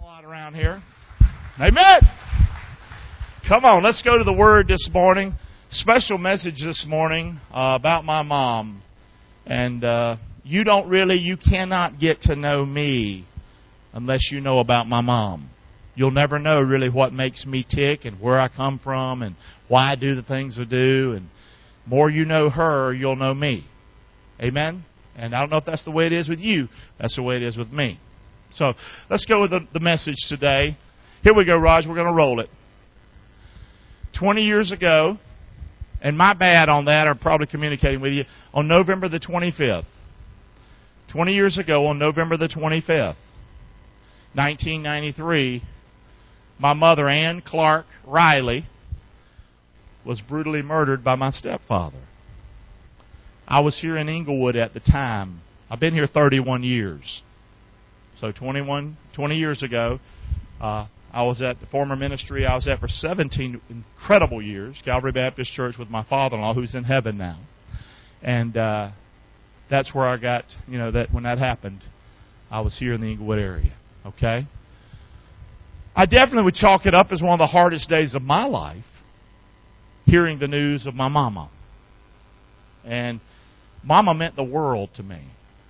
A lot around here. Amen. Come on, let's go to the Word this morning. Special message this morning about my mom. And you cannot get to know me unless you know about my mom. You'll never know really what makes me tick and where I come from and why I do the things I do. And more you know her, you'll know me. Amen? And I don't know if that's the way it is with you. That's the way it is with me. So let's go with the message today. Here we go, Raj. We're going to roll it. 20 years ago, and my bad on that, I'm probably communicating with you, on November the 25th. 20 years ago, on November the 25th, 1993, my mother, Ann Clark Riley, was brutally murdered by my stepfather. I was here in Inglewood at the time. I've been here 31 years. So 20 years ago, I was at the former ministry I was at for 17 incredible years, Calvary Baptist Church, with my father-in-law, who's in heaven now. And that's where I got, that when that happened, I was here in the Inglewood area. Okay? I definitely would chalk it up as one of the hardest days of my life, hearing the news of my mama. And Mama meant the world to me.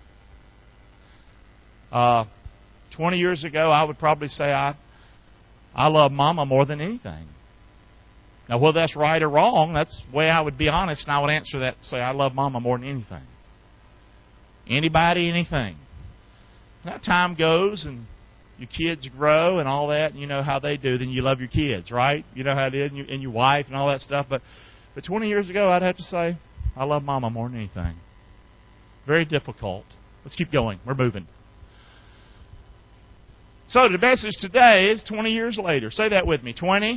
20 years ago, I would probably say I love Mama more than anything. Now, whether that's right or wrong, that's the way I would be honest, and I would answer that and say I love Mama more than anything. Anybody, anything. Now, time goes, and your kids grow and all that, and you know how they do, then you love your kids, right? You know how it is, and your wife and all that stuff. But 20 years ago, I'd have to say I love Mama more than anything. Very difficult. Let's keep going. We're moving. So the message today is 20 years later. Say that with me. 20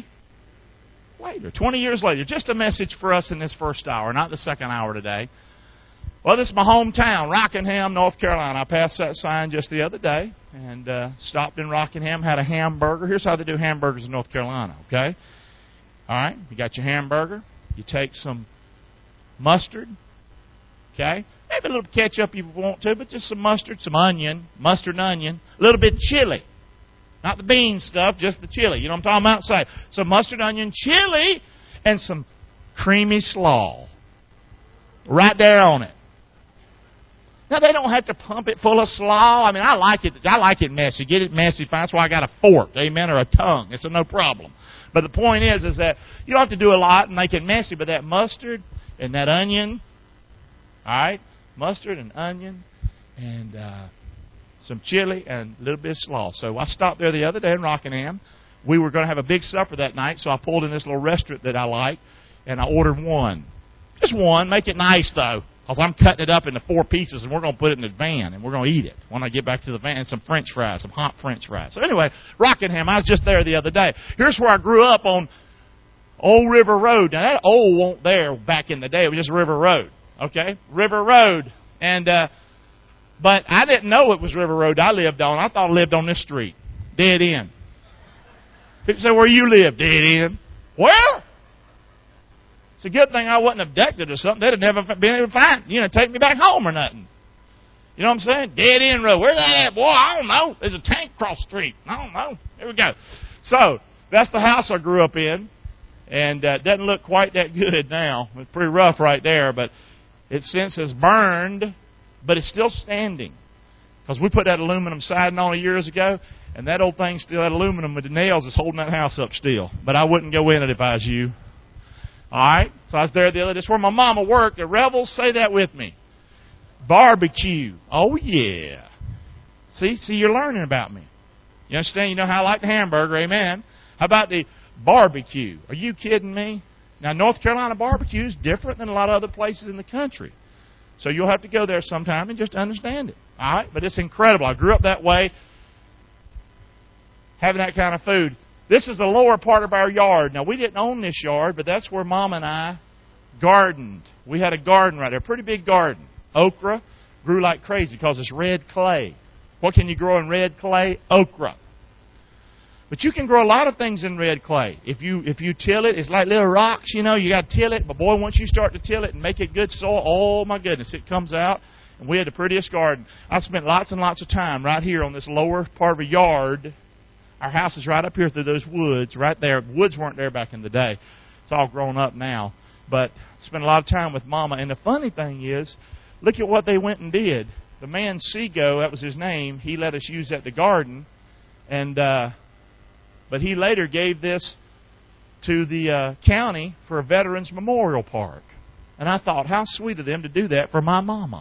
years later. Just a message for us in this first hour, not the second hour today. Well, this is my hometown, Rockingham, North Carolina. I passed that sign just the other day and stopped in Rockingham, had a hamburger. Here's how they do hamburgers in North Carolina, okay? All right, you got your hamburger. You take some mustard, okay? Maybe a little ketchup if you want to, but just some mustard, some onion, mustard and onion, a little bit of chili. Not the bean stuff, just the chili. You know what I'm talking about? Say, some mustard, onion, chili, and some creamy slaw. Right there on it. Now, they don't have to pump it full of slaw. I mean, I like it messy. Get it messy fine. That's why I got a fork, amen, or a tongue. It's no problem. But the point is that you don't have to do a lot and make it messy, but that mustard and that onion, all right, mustard and onion and some chili and a little bit of slaw. So I stopped there the other day in Rockingham. We were going to have a big supper that night, so I pulled in this little restaurant that I like, and I ordered one. Just one. Make it nice, though, because I'm cutting it up into 4 pieces, and we're going to put it in the van, and we're going to eat it when I get back to the van. And some French fries, some hot French fries. So anyway, Rockingham, I was just there the other day. Here's where I grew up, on Old River Road. Now, that old wasn't there back in the day. It was just River Road. Okay? River Road. And but I didn't know it was River Road I lived on. I thought I lived on this street. Dead end. People say, where you live? Dead end. Where? It's a good thing I wasn't abducted or something. They'd have never been able to find, take me back home or nothing. You know what I'm saying? Dead end road. Where's that at? Boy, I don't know. There's a tank across the street. I don't know. There we go. So, that's the house I grew up in. And it doesn't look quite that good now. It's pretty rough right there, but it since has burned, but it's still standing. Because we put that aluminum siding on it years ago, and that old thing still, that aluminum with the nails is holding that house up still. But I wouldn't go in it if I was you. All right? So I was there the other day. That's where my mama worked at Revels. Say that with me. Barbecue. Oh, yeah. See, you're learning about me. You understand? You know how I like the hamburger. Amen. How about the barbecue? Are you kidding me? Now, North Carolina barbecue is different than a lot of other places in the country. So you'll have to go there sometime and just understand it. All right? But it's incredible. I grew up that way, having that kind of food. This is the lower part of our yard. Now, we didn't own this yard, but that's where Mom and I gardened. We had a garden right there, a pretty big garden. Okra grew like crazy because it's red clay. What can you grow in red clay? Okra. But you can grow a lot of things in red clay. If you till it, it's like little rocks, you got to till it. But boy, once you start to till it and make it good soil, oh my goodness, it comes out. And we had the prettiest garden. I spent lots and lots of time right here on this lower part of a yard Our house is right up here through those woods, right there. Woods weren't there back in the day. It's all grown up now. But spent a lot of time with Mama. And the funny thing is, look at what they went and did. The man Seago, that was his name, he let us use that the garden. And but he later gave this to the county for a Veterans Memorial Park. And I thought, how sweet of them to do that for my mama.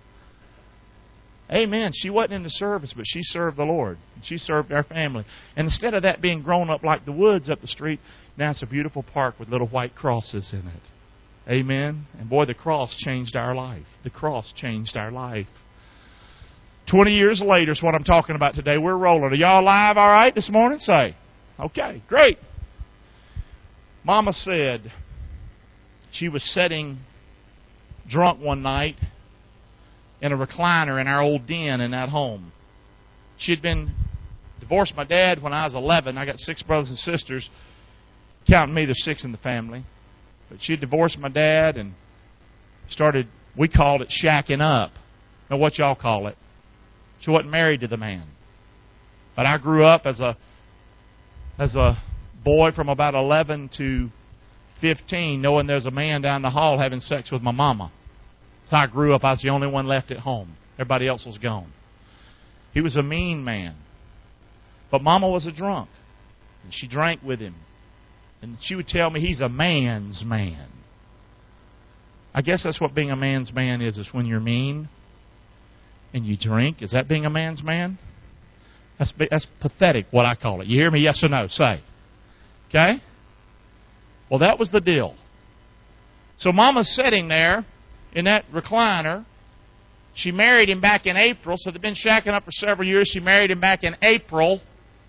Amen. She wasn't in the service, but she served the Lord. She served our family. And instead of that being grown up like the woods up the street, now it's a beautiful park with little white crosses in it. Amen. And boy, the cross changed our life. The cross changed our life. 20 years later is what I'm talking about today. We're rolling. Are y'all alive all right this morning? Say. Okay, great. Mama said she was sitting drunk one night in a recliner in our old den in that home. She had been divorced my dad when I was 11. I got 6 brothers and sisters. Counting me, there's 6 in the family. But she had divorced my dad and started, we called it shacking up. Now what y'all call it? She wasn't married to the man. But I grew up as a boy from about 11 to 15, knowing there's a man down the hall having sex with my mama. So I grew up. I was the only one left at home. Everybody else was gone. He was a mean man. But Mama was a drunk. And she drank with him. And she would tell me he's a man's man. I guess that's what being a man's man is when you're mean and you drink. Is that being a man's man? That's pathetic, what I call it. You hear me? Yes or no? Say. Okay? Well, that was the deal. So Mama's sitting there in that recliner. She married him back in April, so they've been shacking up for several years. She married him back in April.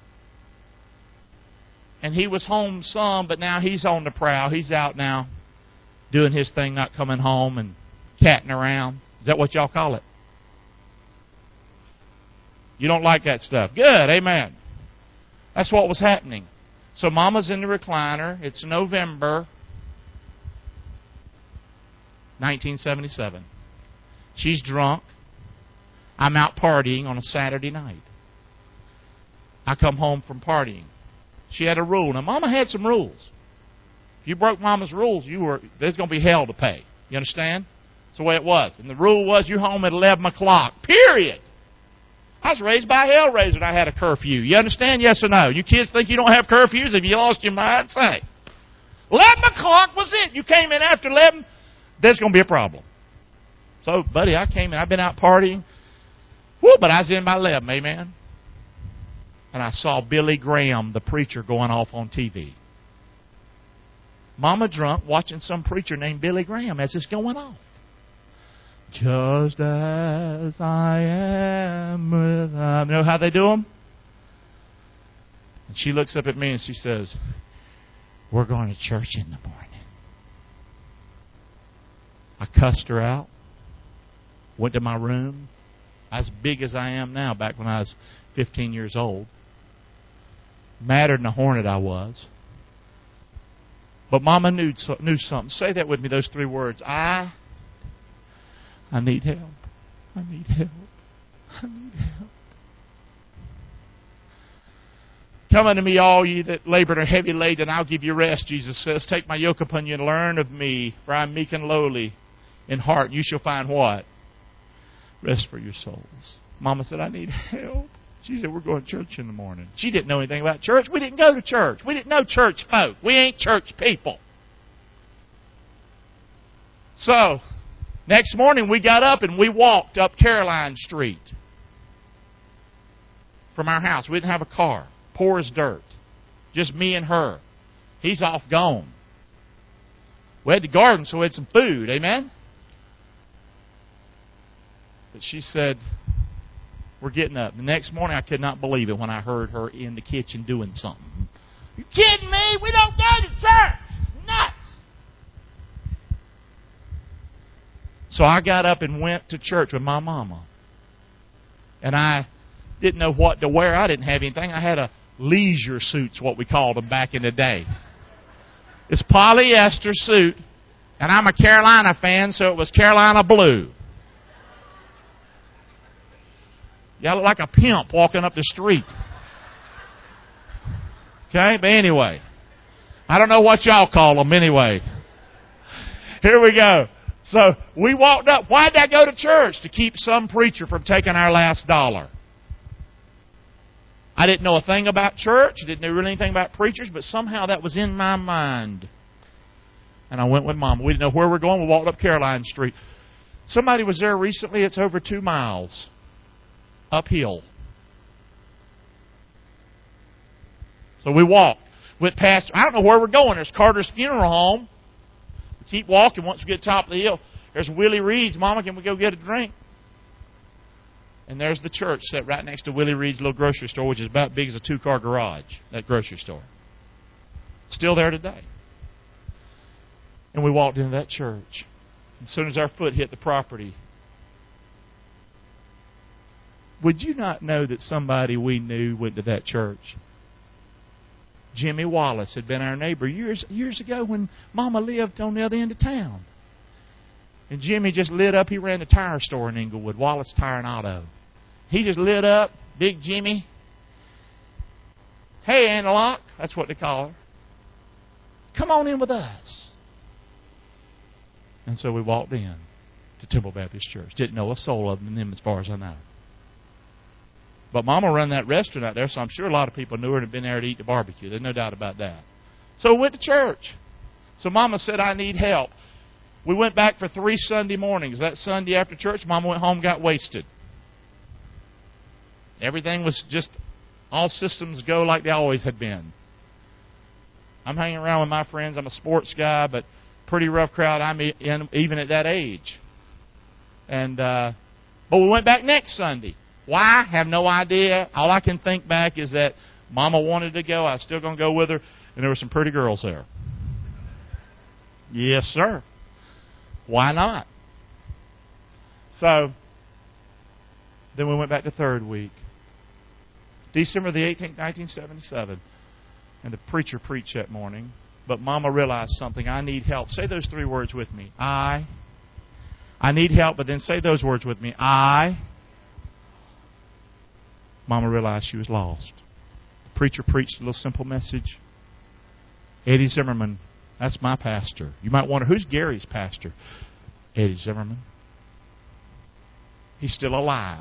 And he was home some, but now he's on the prowl. He's out now doing his thing, not coming home and catting around. Is that what y'all call it? You don't like that stuff. Good, amen. That's what was happening. So Mama's in the recliner. It's November 1977. She's drunk. I'm out partying on a Saturday night. I come home from partying. She had a rule. Now, Mama had some rules. If you broke Mama's rules, there's going to be hell to pay. You understand? That's the way it was. And the rule was you're home at 11 o'clock. Period. I was raised by a hellraiser and I had a curfew. You understand? Yes or no? You kids think you don't have curfews? If you lost your mind, say. 11 o'clock was it. You came in after 11, there's going to be a problem. So, buddy, I came in. I've been out partying. Woo, but I was in by 11, amen? And I saw Billy Graham, the preacher, going off on TV. Mama drunk, watching some preacher named Billy Graham as it's going off. Just as I am without... You know how they do them? And she looks up at me and she says, we're going to church in the morning. I cussed her out. Went to my room. As big as I am now, back when I was 15 years old. Madder than a hornet I was. But Mama knew something. Say that with me, those 3 words. I need help. I need help. I need help. Come unto me, all ye that labor and are heavy laden, and I'll give you rest, Jesus says. Take my yoke upon you and learn of me, for I am meek and lowly in heart, and you shall find what? Rest for your souls. Mama said, I need help. She said, we're going to church in the morning. She didn't know anything about church. We didn't go to church. We didn't know church folk. We ain't church people. So, next morning we got up and we walked up Caroline Street from our house. We didn't have a car. Poor as dirt. Just me and her. He's off gone. We had the garden, so we had some food. Amen? But she said, we're getting up. The next morning, I could not believe it when I heard her in the kitchen doing something. You kidding me? We don't go to church. Nuts. So I got up and went to church with my mama. And I didn't know what to wear. I didn't have anything. I had a leisure suit's what we called them back in the day. It's polyester suit. And I'm a Carolina fan, so it was Carolina blue. You look like a pimp walking up the street. Okay? But anyway, I don't know what y'all call them anyway. Here we go. So we walked up. Why did I go to church? To keep some preacher from taking our last dollar. I didn't know a thing about church. I didn't know really anything about preachers, but somehow that was in my mind. And I went with Mama. We didn't know where we were going. We walked up Caroline Street. Somebody was there recently. It's over 2 miles uphill. So we walked. Went past, I don't know where we're going. There's Carter's Funeral Home. We keep walking. Once we get to the top of the hill, there's Willie Reed's. Mama, can we go get a drink? And there's the church set right next to Willie Reed's little grocery store, which is about big as a 2-car garage, that grocery store. Still there today. And we walked into that church. As soon as our foot hit the property, would you not know that somebody we knew went to that church? Jimmy Wallace had been our neighbor years ago when Mama lived on the other end of town. And Jimmy just lit up. He ran a tire store in Inglewood, Wallace Tire and Auto. He just lit up, Big Jimmy. Hey, Antelope, that's what they call her. Come on in with us. And so we walked in to Temple Baptist Church. Didn't know a soul of them as far as I know. But Mama run that restaurant out there, so I'm sure a lot of people knew her and had been there to eat the barbecue. There's no doubt about that. So we went to church. So Mama said, I need help. We went back for 3 Sunday mornings. That Sunday after church, Mama went home and got wasted. Everything was just all systems go like they always had been. I'm hanging around with my friends. I'm a sports guy, but pretty rough crowd. I'm in, even at that age. And but we went back next Sunday. Why? Have no idea. All I can think back is that Mama wanted to go. I was still going to go with her, and there were some pretty girls there. Yes, sir. Why not? So then we went back the 3rd week. December the 18th, 1977. And the preacher preached that morning. But Mama realized something. I need help. Say those 3 words with me. I need help, but then say those words with me. Mama realized she was lost. The preacher preached a little simple message. Eddie Zimmerman, that's my pastor. You might wonder, who's Gary's pastor? Eddie Zimmerman. He's still alive.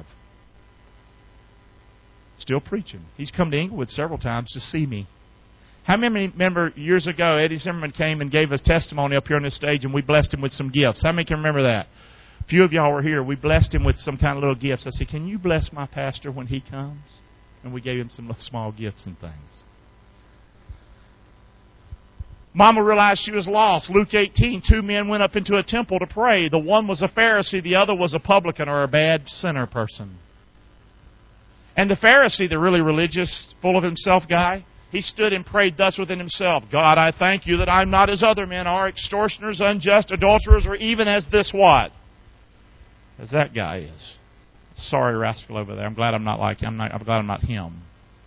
Still preaching. He's come to Inglewood several times to see me. How many remember years ago Eddie Zimmerman came and gave us testimony up here on this stage and we blessed him with some gifts? How many can remember that? A few of y'all were here. We blessed him with some kind of little gifts. I said, can you bless my pastor when he comes? And we gave him some little small gifts and things. Mama realized she was lost. Luke 18, 2 men went up into a temple to pray. The one was a Pharisee, the other was a publican or a bad sinner person. And the Pharisee, the really religious, full of himself guy, he stood and prayed thus within himself. God, I thank you that I'm not as other men are, extortioners, unjust, adulterers, or even as this what? As that guy is. Sorry, rascal over there. I'm glad I'm not like him. I'm glad I'm not him.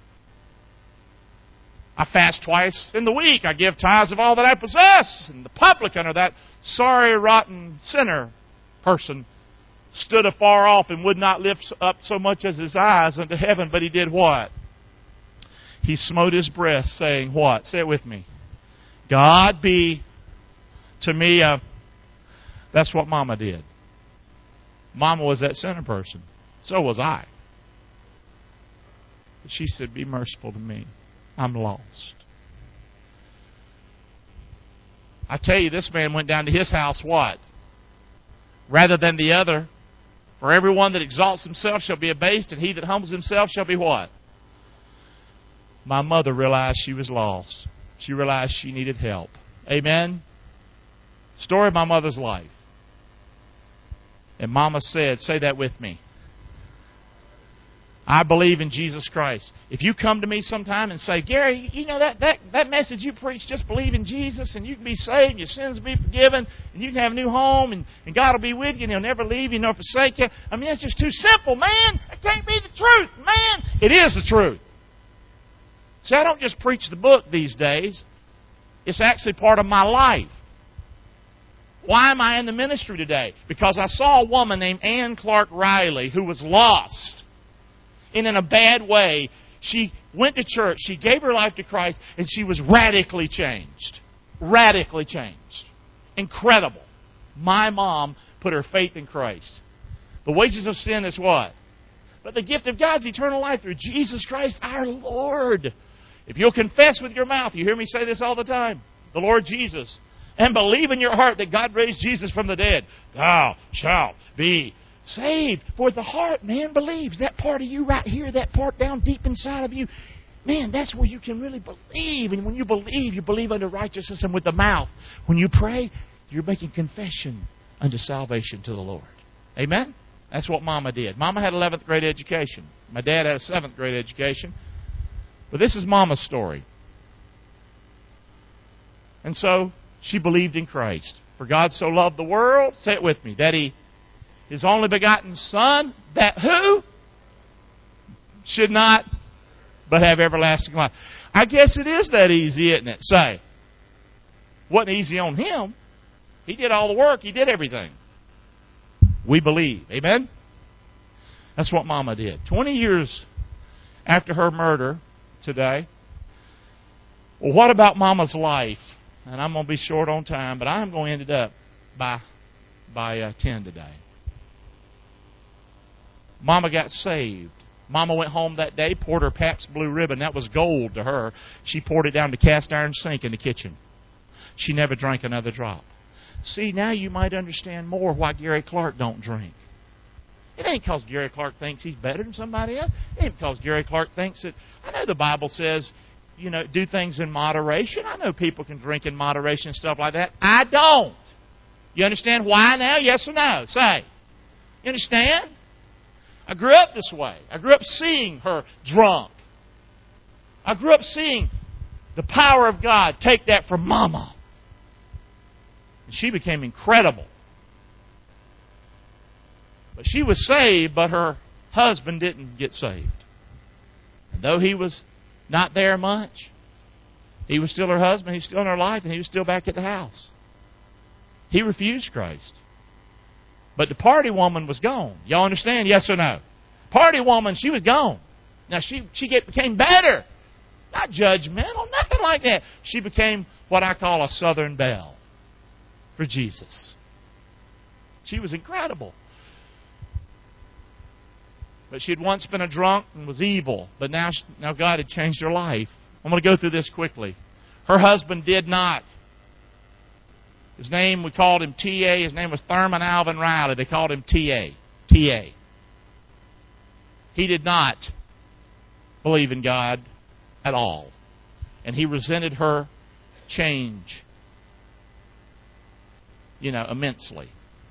I fast twice in the week. I give tithes of all that I possess. And the publican, or that sorry, rotten sinner person, stood afar off and would not lift up so much as his eyes unto heaven, but he did what? He smote his breast, saying what? Say it with me. God be to me a... That's what Mama did. Mama was that sinner person. So was I. But she said, be merciful to me. I'm lost. I tell you, this man went down to his house, what? Rather than the other. For everyone that exalts himself shall be abased, and he that humbles himself shall be what? My mother realized she was lost. She realized she needed help. Amen? Story of my mother's life. And Mama said, say that with me. I believe in Jesus Christ. If you come to me sometime and say, Gary, you know that message you preach, just believe in Jesus and you can be saved, your sins will be forgiven, and you can have a new home, and God will be with you, and He'll never leave you nor forsake you. I mean, it's just too simple, man. It can't be the truth, man. It is the truth. See, I don't just preach the book these days. It's actually part of my life. Why am I in the ministry today? Because I saw a woman named Ann Clark Riley who was lost. And in a bad way, she went to church, she gave her life to Christ, and she was radically changed. Radically changed. Incredible. My mom put her faith in Christ. The wages of sin is what? But the gift of God's eternal life through Jesus Christ our Lord. If you'll confess with your mouth, you hear me say this all the time, the Lord Jesus, and believe in your heart that God raised Jesus from the dead, thou shalt be saved. For the heart, man, believes. That part of you right here, that part down deep inside of you, man, that's where you can really believe. And when you believe unto righteousness. And with the mouth, when you pray, you're making confession unto salvation to the Lord. Amen? That's what Mama did. Mama had 11th grade education. My dad had a 7th grade education. But this is Mama's story. And so, she believed in Christ. For God so loved the world, say it with me, that He, His only begotten Son, that who? Should not, but have everlasting life. I guess it is that easy, isn't it? Say. Wasn't easy on Him. He did all the work. He did everything. We believe. Amen? That's what Mama did. 20 years after her murder today. Well, what about Mama's life? And I'm going to be short on time, but I'm going to end it up by 10 today. Mama got saved. Mama went home that day, poured her Pabst Blue Ribbon. That was gold to her. She poured it down the cast iron sink in the kitchen. She never drank another drop. See, now you might understand more why Gary Clark don't drink. It ain't because Gary Clark thinks he's better than somebody else. It ain't because Gary Clark thinks that... I know the Bible says, do things in moderation. I know people can drink in moderation and stuff like that. I don't. You understand why now? Yes or no? Say. You understand? I grew up this way. I grew up seeing her drunk. I grew up seeing the power of God take that from Mama. And she became incredible. But she was saved, but her husband didn't get saved. And though he was not there much, he was still her husband, he was still in her life, and he was still back at the house. He refused Christ. But the party woman was gone. Y'all understand? Yes or no? Party woman, she was gone. Now, she became better. Not judgmental, nothing like that. She became what I call a Southern belle for Jesus. She was incredible. But she had once been a drunk and was evil. But now God had changed her life. I'm going to go through this quickly. Her husband did not. His name, we called him T.A. His name was Thurman Alvin Riley. They called him T.A. T.A. He did not believe in God at all. And he resented her change, immensely.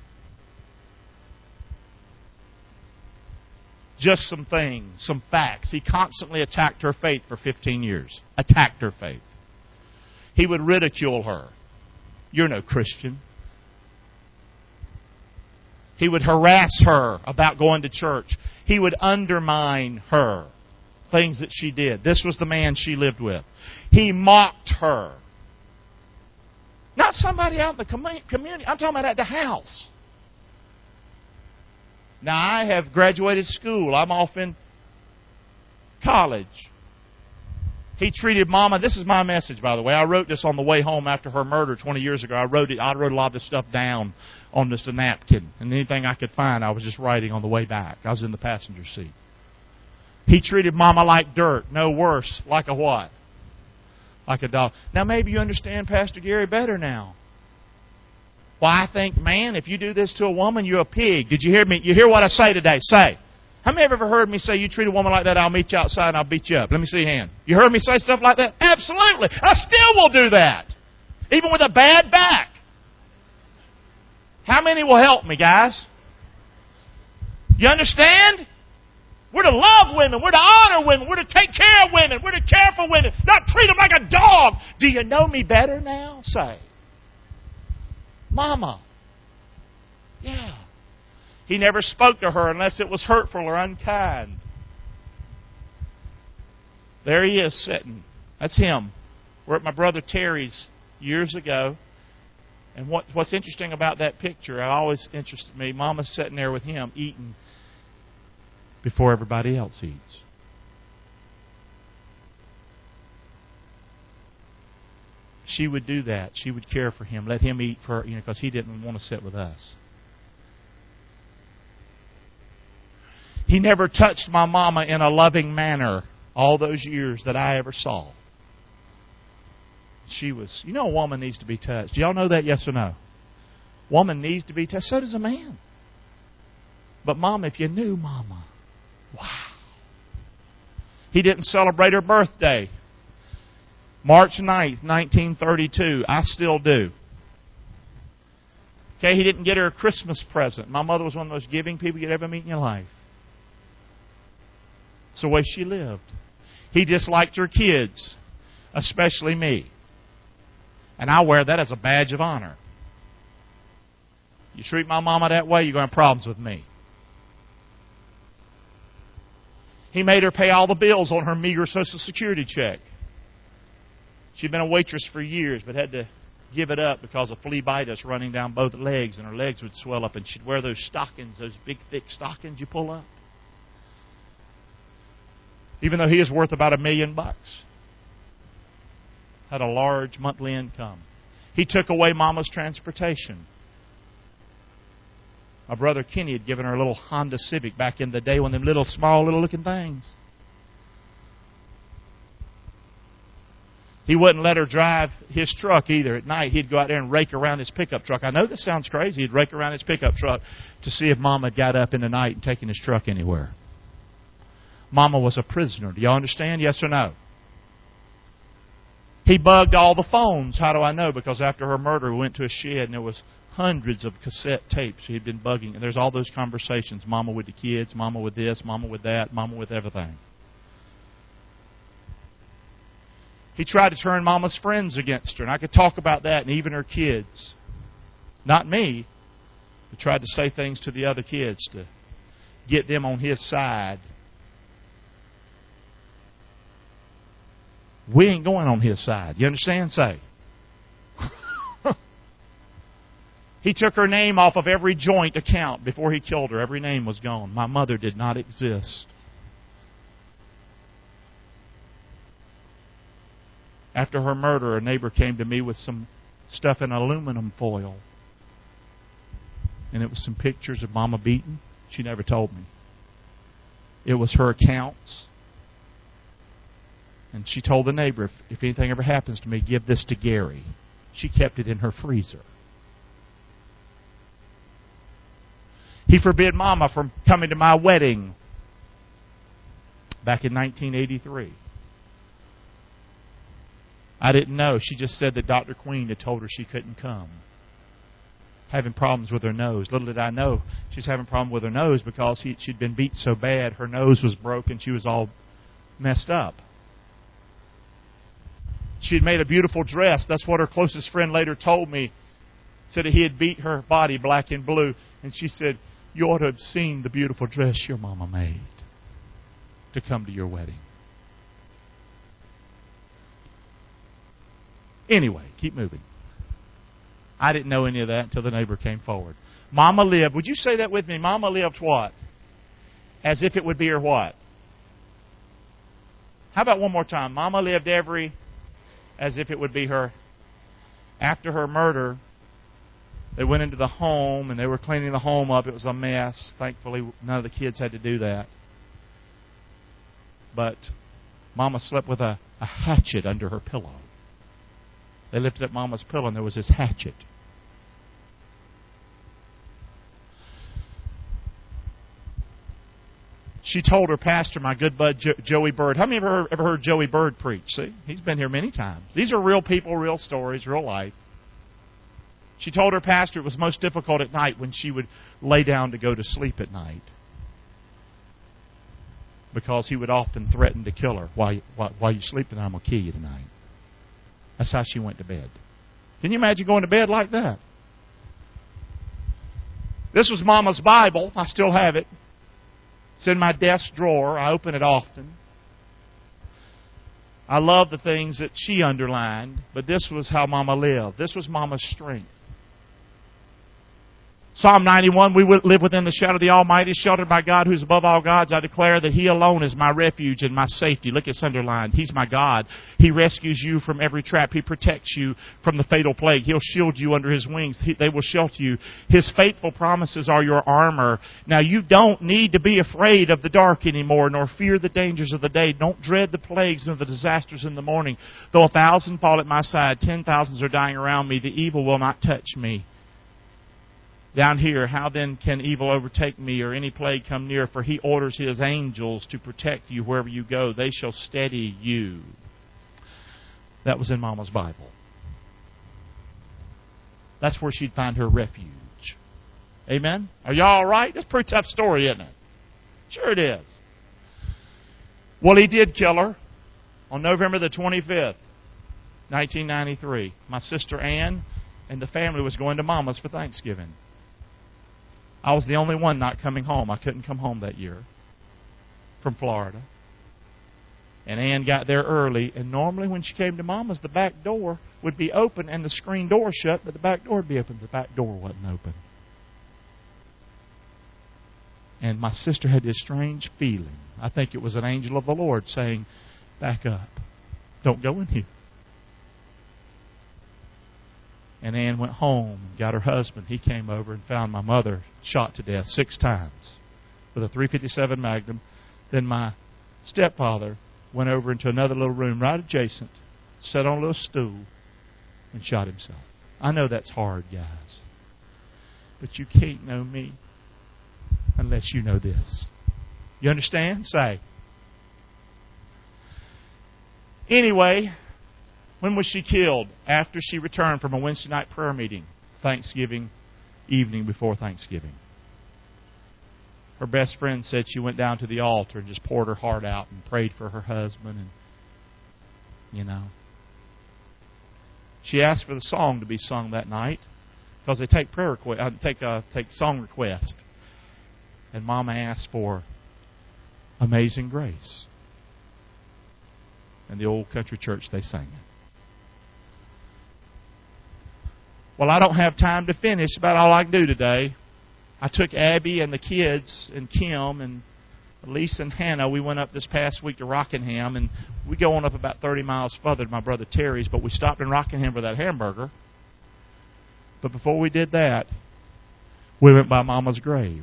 Just some things, some facts. He constantly attacked her faith for 15 years. Attacked her faith. He would ridicule her. You're no Christian. He would harass her about going to church. He would undermine her. Things that she did. This was the man she lived with. He mocked her. Not somebody out in the community. I'm talking about at the house. Now, I have graduated school. I'm off in college. He treated Mama... This is my message, by the way. I wrote this on the way home after her murder 20 years ago. I wrote a lot of this stuff down on just a napkin. And anything I could find, I was just writing on the way back. I was in the passenger seat. He treated Mama like dirt. No worse. Like a what? Like a dog. Now, maybe you understand Pastor Gary better now. Well, I think, man, if you do this to a woman, you're a pig. Did you hear me? You hear what I say today? Say. How many have ever heard me say, you treat a woman like that, I'll meet you outside and I'll beat you up? Let me see your hand. You heard me say stuff like that? Absolutely. I still will do that. Even with a bad back. How many will help me, guys? You understand? We're to love women. We're to honor women. We're to take care of women. We're to care for women. Not treat them like a dog. Do you know me better now? Say. Mama. Yeah. He never spoke to her unless it was hurtful or unkind. There he is sitting. That's him. We're at my brother Terry's years ago. And what's interesting about that picture, it always interested me, Mama's sitting there with him eating before everybody else eats. she would do that. She would care for him, let him eat for, because he didn't want to sit with us. He never touched my mama in a loving manner all those years that I ever saw. She was, a woman needs to be touched. Do y'all know that, yes or no? Woman needs to be touched. So does a man. But Mama, if you knew Mama, wow. He didn't celebrate her birthday. March 9th, 1932. I still do. Okay, he didn't get her a Christmas present. My mother was one of the most giving people you'd ever meet in your life. It's the way she lived. He disliked her kids, especially me. And I wear that as a badge of honor. You treat my mama that way, you're going to have problems with me. He made her pay all the bills on her meager Social Security check. She'd been a waitress for years, but had to give it up because of phlebitis running down both legs, and her legs would swell up, and she'd wear those stockings, those big, thick stockings you pull up. Even though he was worth about $1 million. Had a large monthly income. He took away Mama's transportation. My brother Kenny had given her a little Honda Civic back in the day, one of them little, small, little-looking things. He wouldn't let her drive his truck either. At night, he'd go out there and rake around his pickup truck. I know this sounds crazy. He'd rake around his pickup truck to see if Mama had got up in the night and taken his truck anywhere. Mama was a prisoner. Do y'all understand? Yes or no? He bugged all the phones. How do I know? Because after her murder, we went to a shed and there was hundreds of cassette tapes he had been bugging. And there's all those conversations. Mama with the kids, Mama with this, Mama with that, Mama with everything. He tried to turn Mama's friends against her. And I could talk about that, and even her kids. Not me. He tried to say things to the other kids to get them on his side. We ain't going on his side. You understand? Say. He took her name off of every joint account before he killed her. Every name was gone. My mother did not exist. After her murder, a neighbor came to me with some stuff in aluminum foil. And it was some pictures of Mama beaten. She never told me. It was her accounts. And she told the neighbor, if anything ever happens to me, give this to Gary. She kept it in her freezer. He forbid Mama from coming to my wedding back in 1983. I didn't know. She just said that Dr. Queen had told her she couldn't come. Having problems with her nose. Little did I know she's having a problem with her nose because she'd been beat so bad, her nose was broken, she was all messed up. She had made a beautiful dress. That's what her closest friend later told me. Said that he had beat her body black and blue. And she said, you ought to have seen the beautiful dress your mama made to come to your wedding. Anyway, keep moving. I didn't know any of that until the neighbor came forward. Mama lived, would you say that with me? Mama lived what? As if it would be her what? How about one more time? Mama lived as if it would be her. After her murder, they went into the home and they were cleaning the home up. It was a mess. Thankfully, none of the kids had to do that. But Mama slept with a hatchet under her pillow. They lifted up Mama's pillow and there was this hatchet. She told her pastor, my good bud Joey Bird. How many of you ever heard Joey Bird preach? See, he's been here many times. These are real people, real stories, real life. She told her pastor it was most difficult at night when she would lay down to go to sleep at night. Because he would often threaten to kill her. While you sleep tonight, I'm going to kill you tonight. That's how she went to bed. Can you imagine going to bed like that? This was Mama's Bible. I still have it. It's in my desk drawer. I open it often. I love the things that she underlined, but this was how Mama lived. This was Mama's strength. Psalm 91, we live within the shadow of the Almighty, sheltered by God who is above all gods. I declare that He alone is my refuge and my safety. Look, it's underlined. He's my God. He rescues you from every trap. He protects you from the fatal plague. He'll shield you under His wings. They will shelter you. His faithful promises are your armor. Now, you don't need to be afraid of the dark anymore, nor fear the dangers of the day. Don't dread the plagues nor the disasters in the morning. Though 1,000 fall at my side, 10,000 are dying around me, the evil will not touch me. Down here, how then can evil overtake me or any plague come near? For He orders His angels to protect you wherever you go. They shall steady you. That was in Mama's Bible. That's where she'd find her refuge. Amen? Are y'all all right? That's a pretty tough story, isn't it? Sure it is. Well, He did kill her on November the 25th, 1993. My sister Ann and the family was going to Mama's for Thanksgiving. I was the only one not coming home. I couldn't come home that year from Florida. And Ann got there early, and normally when she came to Mama's, the back door would be open and the screen door shut, but the back door would be open. The back door wasn't open. And my sister had this strange feeling. I think it was an angel of the Lord saying, back up. Don't go in here. And Ann went home and got her husband. He came over and found my mother shot to death 6 times with a .357 Magnum. Then my stepfather went over into another little room right adjacent, sat on a little stool, and shot himself. I know that's hard, guys. But you can't know me unless you know this. You understand? Say. Anyway, when was she killed? After she returned from a Wednesday night prayer meeting, Thanksgiving evening before Thanksgiving. Her best friend said she went down to the altar and just poured her heart out and prayed for her husband. And, she asked for the song to be sung that night because they take prayer take song requests. And Mama asked for Amazing Grace. And the old country church, they sang it. Well, I don't have time to finish. That's about all I can do today. I took Abby and the kids and Kim and Lisa and Hannah. We went up this past week to Rockingham, and we go on up about 30 miles further to my brother Terry's, but we stopped in Rockingham for that hamburger. But before we did that, we went by Mama's grave.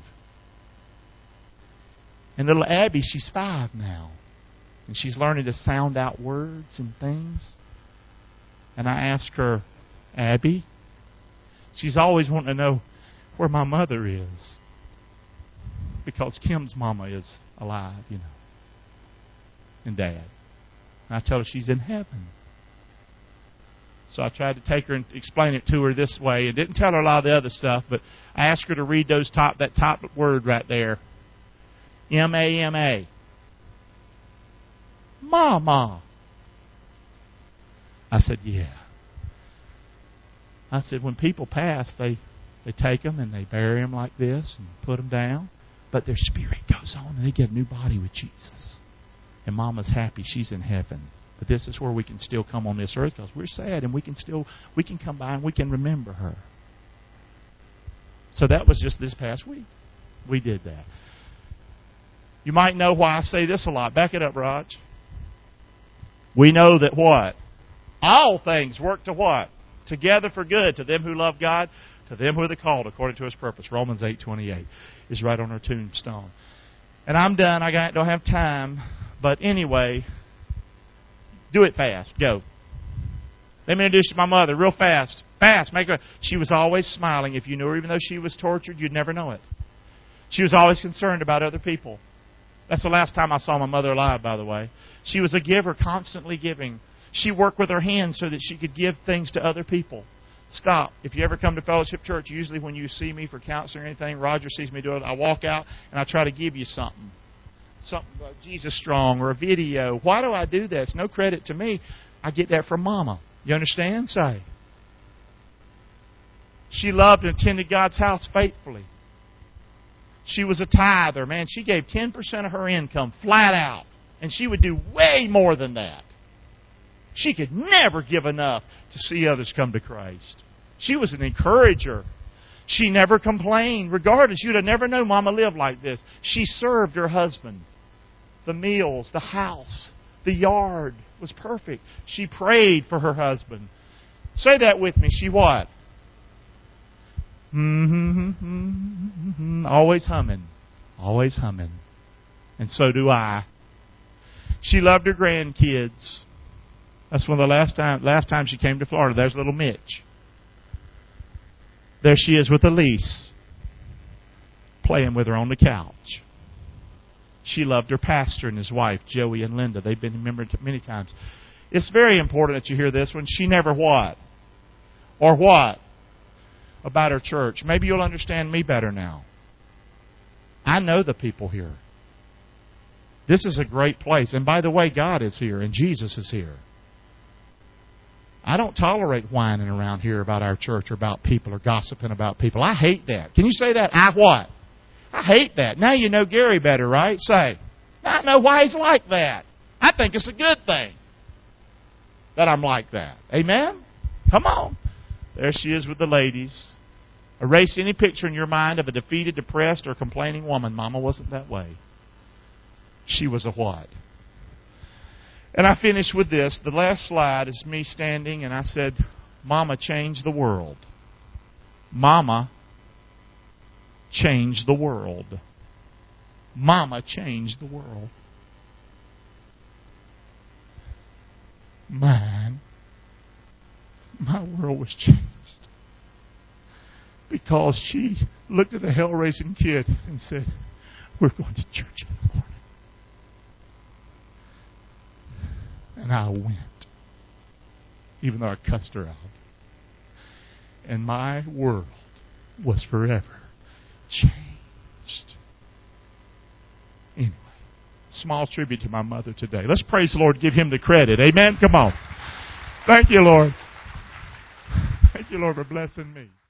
And little Abby, she's 5 now, and she's learning to sound out words and things. And I asked her, Abby, she's always wanting to know where my mother is. Because Kim's mama is alive, and Dad. And I tell her she's in heaven. So I tried to take her and explain it to her this way, and didn't tell her a lot of the other stuff, but I asked her to read that top word right there. M-A-M-A. Mama. I said, yeah. I said, when people pass, they take them and they bury them like this and put them down. But their spirit goes on and they get a new body with Jesus. And Mama's happy. She's in heaven. But this is where we can still come on this earth because we're sad and we can come by and we can remember her. So that was just this past week. We did that. You might know why I say this a lot. Back it up, Raj. We know that what? All things work to what? Together for good to them who love God, to them who are the called according to His purpose. Romans 8:28 is right on our tombstone. And I'm done. I don't have time. But anyway, do it fast. Go. Let me introduce you to my mother real fast. Fast. Make her. She was always smiling. If you knew her, even though she was tortured, you'd never know it. She was always concerned about other people. That's the last time I saw my mother alive, by the way. She was a giver, constantly giving. She worked with her hands so that she could give things to other people. Stop. If you ever come to Fellowship Church, usually when you see me for counseling or anything, Roger sees me do it, I walk out and I try to give you something. Something like Jesus Strong or a video. Why do I do that? It's no credit to me. I get that from Mama. You understand? Say. She loved and attended God's house faithfully. She was a tither. Man, she gave 10% of her income flat out. And she would do way more than that. She could never give enough to see others come to Christ. She was an encourager. She never complained. Regardless, you'd have never known Mama lived like this. She served her husband. The meals, the house, the yard was perfect. She prayed for her husband. Say that with me. She what? Always humming. Always humming. And so do I. She loved her grandkids. That's when the last time she came to Florida. There's little Mitch. There she is with Elise, playing with her on the couch. She loved her pastor and his wife, Joey and Linda. They've been remembered many times. It's very important that you hear this one. She never what? Or what? About her church. Maybe you'll understand me better now. I know the people here. This is a great place. And by the way, God is here and Jesus is here. I don't tolerate whining around here about our church or about people or gossiping about people. I hate that. Can you say that? I what? I hate that. Now you know Gary better, right? Say, I know why he's like that. I think it's a good thing that I'm like that. Amen? Come on. There she is with the ladies. Erase any picture in your mind of a defeated, depressed, or complaining woman. Mama wasn't that way. She was a what? And I finished with this. The last slide is me standing, and I said, Mama changed the world. Mama changed the world. Mama changed the world. My world was changed. Because she looked at a hell-raising kid and said, we're going to church in the morning. And I went, even though I cussed her out. And my world was forever changed. Anyway, small tribute to my mother today. Let's praise the Lord, give Him the credit. Amen? Come on. Thank you, Lord. Thank you, Lord, for blessing me.